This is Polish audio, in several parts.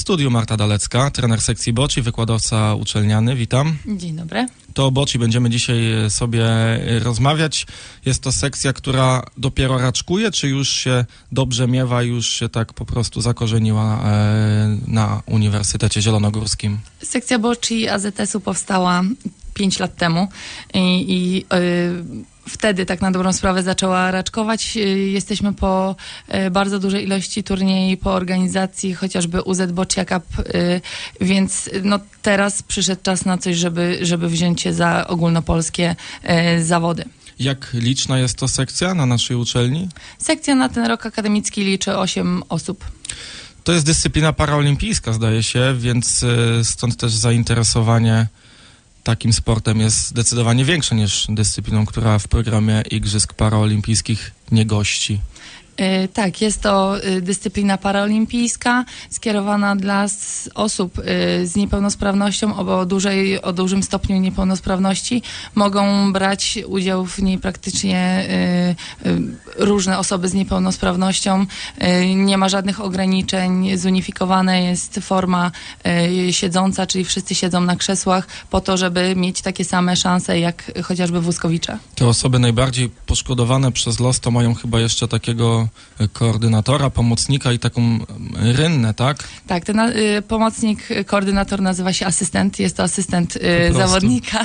studiu Marta Dalecka, trener sekcji bocci, wykładowca uczelniany. Witam. Dzień dobry. To o bocci będziemy dzisiaj sobie rozmawiać. Jest to sekcja, która dopiero raczkuje, czy już się dobrze miewa, już się tak po prostu zakorzeniła na Uniwersytecie Zielonogórskim? Sekcja bocci AZS-u powstała 5 lat temu i wtedy tak na dobrą sprawę zaczęła raczkować. Jesteśmy po bardzo dużej ilości turniejów, po organizacji chociażby UZ Boccia Cup, więc no teraz przyszedł czas na coś, żeby wziąć się za ogólnopolskie zawody. Jak liczna jest to sekcja na naszej uczelni? Sekcja na ten rok akademicki liczy 8 osób. To jest dyscyplina paraolimpijska, zdaje się, więc stąd też zainteresowanie takim sportem jest zdecydowanie większe niż dyscypliną, która w programie Igrzysk Paraolimpijskich nie gości. Tak, jest to dyscyplina paraolimpijska skierowana dla osób z niepełnosprawnością o dużym stopniu niepełnosprawności. Mogą brać udział w niej praktycznie różne osoby z niepełnosprawnością. Nie ma żadnych ograniczeń. Zunifikowana jest forma siedząca, czyli wszyscy siedzą na krzesłach po to, żeby mieć takie same szanse jak chociażby wózkowicze. Te osoby najbardziej poszkodowane przez los to mają chyba jeszcze takiego koordynatora, pomocnika i taką rynnę, tak? Tak, ten pomocnik, koordynator nazywa się asystent. Jest to asystent zawodnika.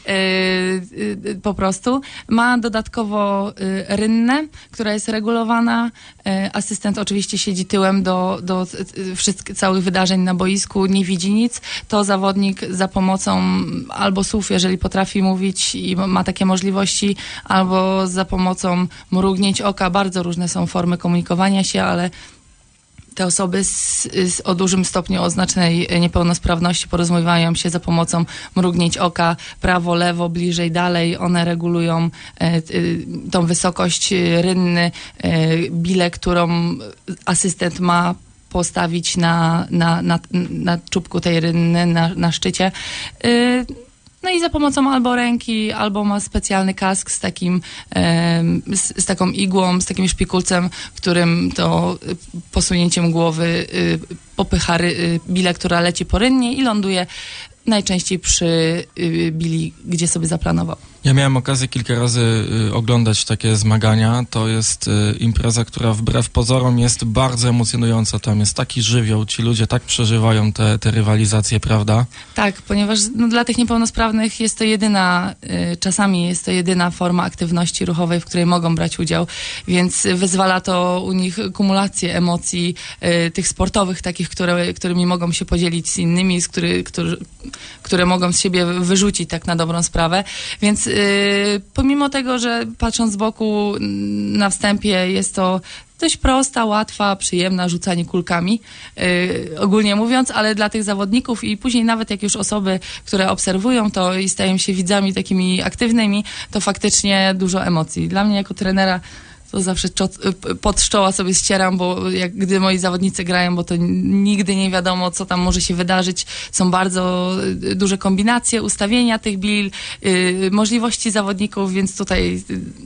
Po prostu. Ma dodatkowo rynnę, która jest regulowana. Asystent oczywiście siedzi tyłem do całych wydarzeń na boisku, nie widzi nic. To zawodnik za pomocą albo słów, jeżeli potrafi mówić i ma takie możliwości, albo za pomocą mrugnięć oka. Bardzo różne są formy komunikowania się, ale te osoby o dużym stopniu oznaczonej niepełnosprawności porozumiewają się za pomocą mrugnięć oka, prawo, lewo, bliżej, dalej. One regulują tą wysokość rynny, bilę, którą asystent ma postawić na czubku tej rynny, na szczycie. No i za pomocą albo ręki, albo ma specjalny kask z taką igłą, z takim szpikulcem, którym to posunięciem głowy popycha bilę, która leci po rynnie i ląduje najczęściej przy bili, gdzie sobie zaplanował. Ja miałem okazję kilka razy oglądać takie zmagania. To jest impreza, która wbrew pozorom jest bardzo emocjonująca. Tam jest taki żywioł, ci ludzie tak przeżywają te rywalizacje, prawda? Tak, ponieważ dla tych niepełnosprawnych jest to czasami jest to jedyna forma aktywności ruchowej, w której mogą brać udział, więc wyzwala to u nich kumulację emocji tych sportowych, takich, którymi mogą się podzielić z innymi, które mogą z siebie wyrzucić tak na dobrą sprawę, więc pomimo tego, że patrząc z boku na wstępie jest to dość prosta, łatwa, przyjemna, rzucanie kulkami, ogólnie mówiąc, ale dla tych zawodników i później nawet jak już osoby, które obserwują to i stają się widzami takimi aktywnymi, to faktycznie dużo emocji. Dla mnie jako trenera to zawsze pod czoła sobie ścieram, bo gdy moi zawodnicy grają, bo to nigdy nie wiadomo, co tam może się wydarzyć. Są bardzo duże kombinacje, ustawienia tych bil, możliwości zawodników, więc tutaj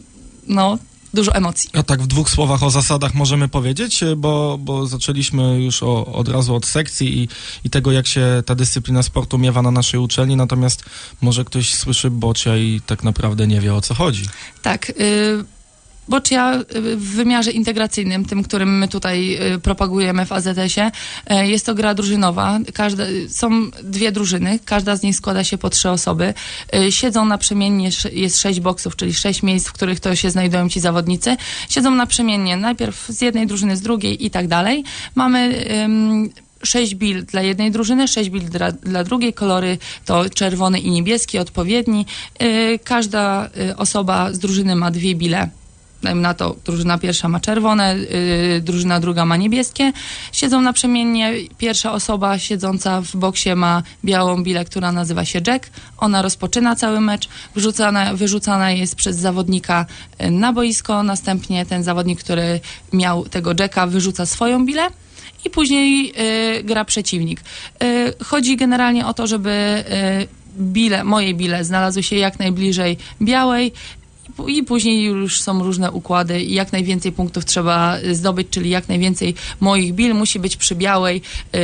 dużo emocji. A tak w 2 słowach o zasadach możemy powiedzieć, bo zaczęliśmy już od razu od sekcji i tego, jak się ta dyscyplina sportu miewa na naszej uczelni, natomiast może ktoś słyszy boccia i tak naprawdę nie wie, o co chodzi. Tak, boccia w wymiarze integracyjnym, tym, którym my tutaj propagujemy w AZS-ie, jest to gra drużynowa. Są 2 drużyny, każda z nich składa się po 3 osoby. Siedzą naprzemiennie, jest 6 boksów, czyli 6 miejsc, w których to się znajdują ci zawodnicy. Siedzą naprzemiennie, najpierw z jednej drużyny, z drugiej i tak dalej. Mamy 6 bil dla jednej drużyny, 6 bil dla drugiej. Kolory to czerwony i niebieski, odpowiedni. Każda osoba z drużyny ma 2 bile. Dajmy na to, drużyna pierwsza ma czerwone, drużyna druga ma niebieskie. Siedzą naprzemiennie. Pierwsza osoba siedząca w boksie ma białą bilę, która nazywa się jack. Ona rozpoczyna cały mecz. Wyrzucana jest przez zawodnika na boisko. Następnie ten zawodnik, który miał tego jacka, wyrzuca swoją bilę. I później gra przeciwnik. Chodzi generalnie o to, żeby moje bile znalazły się jak najbliżej białej. i później już są różne układy i jak najwięcej punktów trzeba zdobyć, czyli jak najwięcej moich bil musi być przy białej,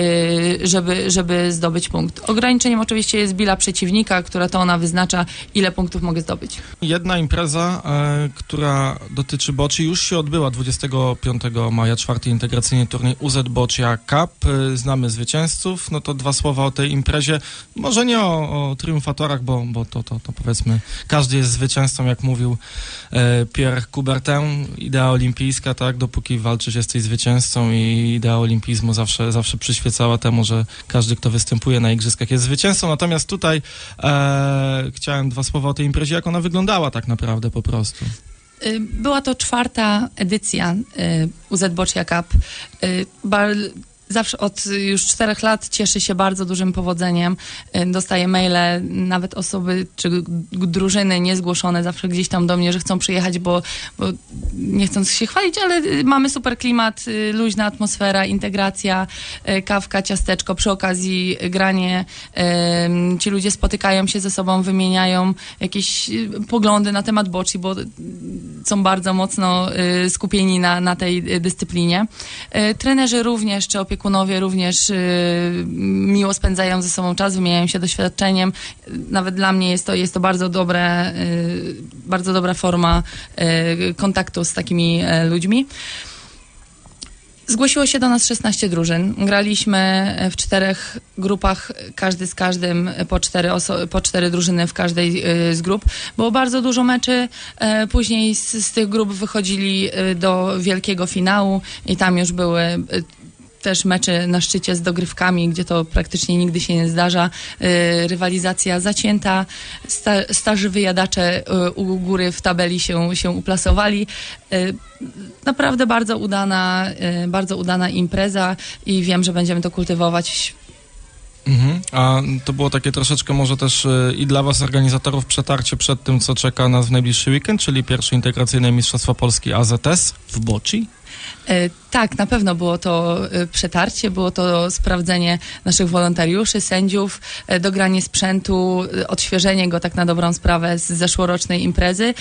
żeby zdobyć punkt. Ograniczeniem oczywiście jest billa przeciwnika, która to ona wyznacza, ile punktów mogę zdobyć. Jedna impreza, która dotyczy bocci, już się odbyła 25 maja, 4. integracyjny turniej UZ Boccia Cup. Znamy zwycięzców, no to 2 słowa o tej imprezie. Może nie o triumfatorach, bo to powiedzmy, każdy jest zwycięzcą, jak mówił Pierre Coubertin. Idea olimpijska, tak, dopóki walczysz, jesteś zwycięzcą i idea olimpizmu zawsze przyświecała temu, że każdy, kto występuje na igrzyskach, jest zwycięzcą. Natomiast tutaj chciałem 2 słowa o tej imprezie, jak ona wyglądała tak naprawdę po prostu. Była to 4. edycja UZ Boccia Cup. Zawsze od już 4 lat cieszy się bardzo dużym powodzeniem. Dostaję maile, nawet osoby czy drużyny niezgłoszone zawsze gdzieś tam do mnie, że chcą przyjechać, bo nie chcąc się chwalić, ale mamy super klimat, luźna atmosfera, integracja, kawka, ciasteczko, przy okazji granie. Ci ludzie spotykają się ze sobą, wymieniają jakieś poglądy na temat bocci, bo są bardzo mocno skupieni na tej dyscyplinie. Trenerzy również, czy opiekunowie również miło spędzają ze sobą czas, wymieniają się doświadczeniem. Nawet dla mnie jest to bardzo dobra forma kontaktu z takimi ludźmi. Zgłosiło się do nas 16 drużyn. Graliśmy w 4 grupach, każdy z każdym, po 4 drużyny w każdej z grup. Było bardzo dużo meczy. Później z tych grup wychodzili do wielkiego finału i tam już były też mecze na szczycie z dogrywkami, gdzie to praktycznie nigdy się nie zdarza. Rywalizacja zacięta, starzy wyjadacze u góry w tabeli się uplasowali. Naprawdę bardzo udana impreza i wiem, że będziemy to kultywować. A to było takie troszeczkę może też i dla was, organizatorów, przetarcie przed tym, co czeka nas w najbliższy weekend, czyli pierwsze integracyjne Mistrzostwa Polski AZS w bocci? Tak, na pewno było to przetarcie, było to sprawdzenie naszych wolontariuszy, sędziów, dogranie sprzętu, odświeżenie go tak na dobrą sprawę z zeszłorocznej imprezy.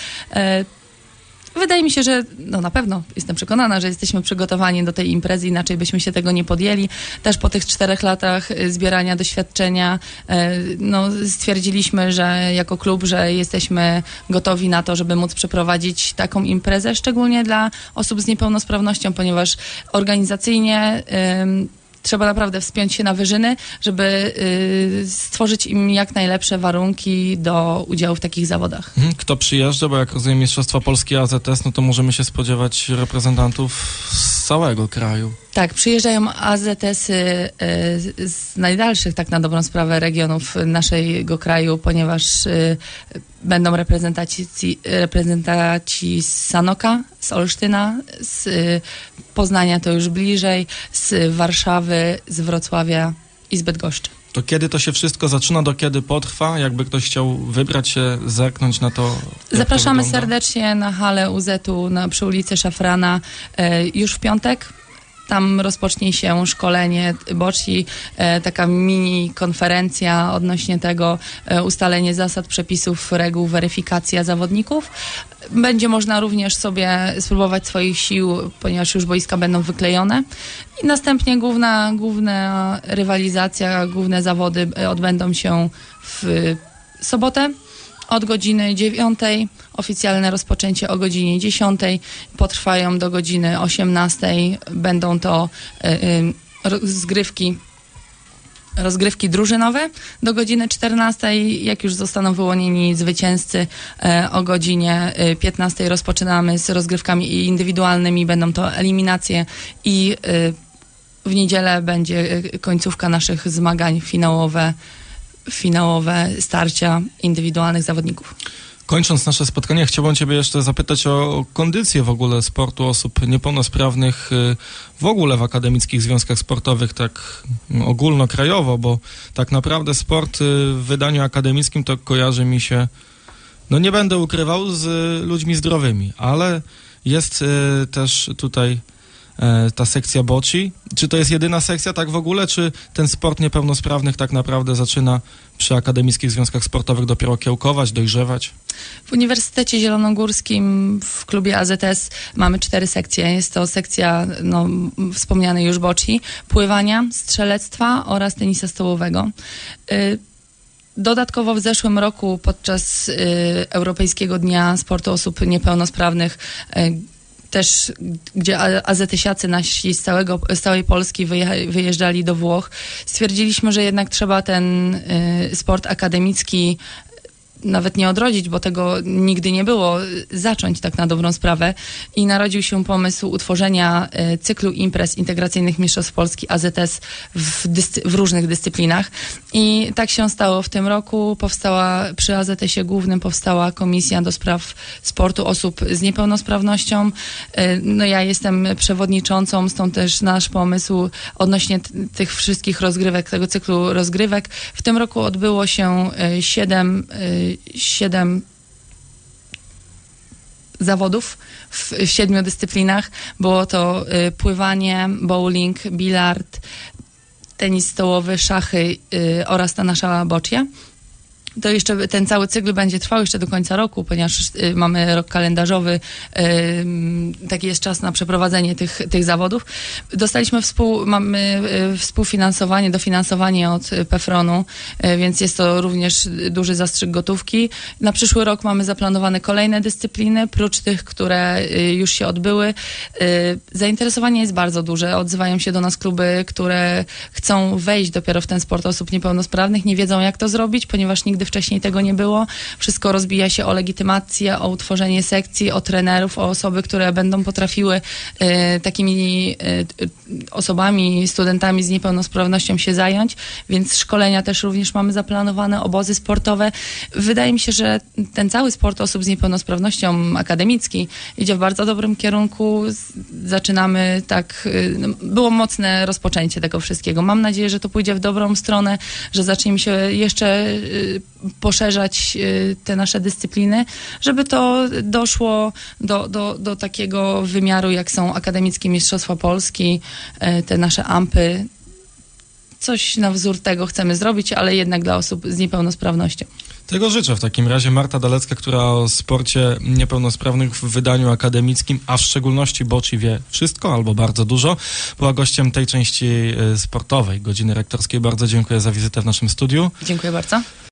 Wydaje mi się, że na pewno jestem przekonana, że jesteśmy przygotowani do tej imprezy, inaczej byśmy się tego nie podjęli. Też po tych 4 latach zbierania doświadczenia stwierdziliśmy, że jako klub, że jesteśmy gotowi na to, żeby móc przeprowadzić taką imprezę, szczególnie dla osób z niepełnosprawnością, ponieważ organizacyjnie trzeba naprawdę wspiąć się na wyżyny, żeby stworzyć im jak najlepsze warunki do udziału w takich zawodach. Kto przyjeżdża? Bo jak rozumiem Mistrzostwa Polski AZS, no to możemy się spodziewać reprezentantów z całego kraju. Tak, przyjeżdżają AZS-y z najdalszych, tak na dobrą sprawę, regionów naszego kraju, ponieważ będą reprezentaci z Sanoka, z Olsztyna, z Poznania to już bliżej, z Warszawy, z Wrocławia i z Bydgoszczy. To kiedy to się wszystko zaczyna, do kiedy potrwa? Jakby ktoś chciał wybrać się, zerknąć na to? Zapraszamy serdecznie na halę UZ-u przy ulicy Szafrana już w piątek. Tam rozpocznie się szkolenie bocci, taka mini konferencja odnośnie tego, ustalenie zasad, przepisów, reguł, weryfikacja zawodników. Będzie można również sobie spróbować swoich sił, ponieważ już boiska będą wyklejone. I następnie główna rywalizacja, główne zawody odbędą się w sobotę od godziny 9, oficjalne rozpoczęcie o godzinie 10, potrwają do godziny 18. Będą to rozgrywki drużynowe do godziny 14. Jak już zostaną wyłonieni zwycięzcy, o godzinie 15 rozpoczynamy z rozgrywkami indywidualnymi. Będą to eliminacje i w niedzielę będzie końcówka naszych zmagań, finałowe starcia indywidualnych zawodników. Kończąc nasze spotkanie, chciałbym ciebie jeszcze zapytać o kondycję w ogóle sportu osób niepełnosprawnych w ogóle w akademickich związkach sportowych, tak ogólnokrajowo, bo tak naprawdę sport w wydaniu akademickim to kojarzy mi się, nie będę ukrywał, z ludźmi zdrowymi, ale jest też tutaj ta sekcja bocci. Czy to jest jedyna sekcja tak w ogóle, czy ten sport niepełnosprawnych tak naprawdę zaczyna przy akademickich związkach sportowych dopiero kiełkować, dojrzewać? W Uniwersytecie Zielonogórskim w klubie AZS mamy 4 sekcje. Jest to sekcja wspomnianej już bocci, pływania, strzelectwa oraz tenisa stołowego. Dodatkowo w zeszłym roku podczas Europejskiego Dnia Sportu Osób Niepełnosprawnych też, gdzie AZS-iacy nasi z całej Polski wyjeżdżali do Włoch, stwierdziliśmy, że jednak trzeba ten sport akademicki nawet nie odrodzić, bo tego nigdy nie było, zacząć tak na dobrą sprawę i narodził się pomysł utworzenia cyklu imprez integracyjnych Mistrzostw Polski AZS w różnych dyscyplinach i tak się stało w tym roku. Przy AZS-ie głównym powstała Komisja do Spraw Sportu Osób z Niepełnosprawnością. Ja jestem przewodniczącą, stąd też nasz pomysł odnośnie tych wszystkich rozgrywek, tego cyklu rozgrywek. W tym roku odbyło się 7 zawodów w 7 dyscyplinach. Było to pływanie, bowling, bilard, tenis stołowy, szachy oraz ta nasza boccia. To jeszcze ten cały cykl będzie trwał jeszcze do końca roku, ponieważ mamy rok kalendarzowy, taki jest czas na przeprowadzenie tych zawodów. Mamy współfinansowanie, dofinansowanie od PFRON-u, więc jest to również duży zastrzyk gotówki. Na przyszły rok mamy zaplanowane kolejne dyscypliny, prócz tych, które już się odbyły. Zainteresowanie jest bardzo duże. Odzywają się do nas kluby, które chcą wejść dopiero w ten sport osób niepełnosprawnych, nie wiedzą jak to zrobić, ponieważ nigdy wcześniej tego nie było. Wszystko rozbija się o legitymację, o utworzenie sekcji, o trenerów, o osoby, które będą potrafiły takimi osobami, studentami z niepełnosprawnością się zająć, więc szkolenia też również mamy zaplanowane, obozy sportowe. Wydaje mi się, że ten cały sport osób z niepełnosprawnością akademicki idzie w bardzo dobrym kierunku. Zaczynamy było mocne rozpoczęcie tego wszystkiego. Mam nadzieję, że to pójdzie w dobrą stronę, że zaczniemy się jeszcze poszerzać te nasze dyscypliny, żeby to doszło do takiego wymiaru, jak są akademickie Mistrzostwa Polski, te nasze ampy. Coś na wzór tego chcemy zrobić, ale jednak dla osób z niepełnosprawnością. Tego życzę w takim razie. Marta Dalecka, która o sporcie niepełnosprawnych w wydaniu akademickim, a w szczególności bocci wie wszystko albo bardzo dużo, była gościem tej części sportowej Godziny Rektorskiej. Bardzo dziękuję za wizytę w naszym studiu. Dziękuję bardzo.